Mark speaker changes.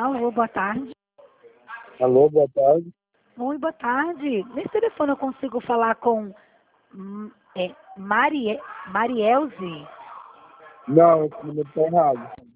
Speaker 1: Alô, boa tarde.
Speaker 2: Alô, boa tarde.
Speaker 1: Oi, boa tarde. Nesse telefone eu consigo falar com Marielze?
Speaker 2: Não, esse número tá errado.